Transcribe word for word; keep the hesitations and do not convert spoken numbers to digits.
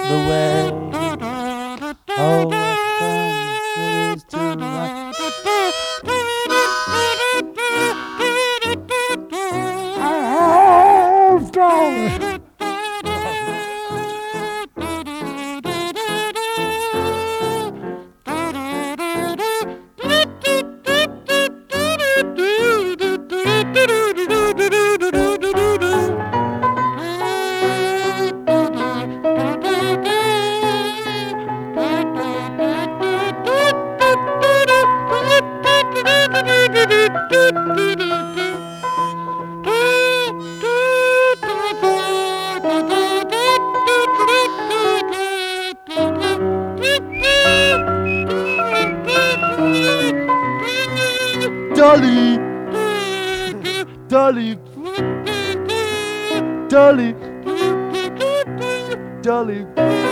the way. Oh, what fun it is to ride. Oh, darling. Dolly, Dolly, Dolly, Dolly.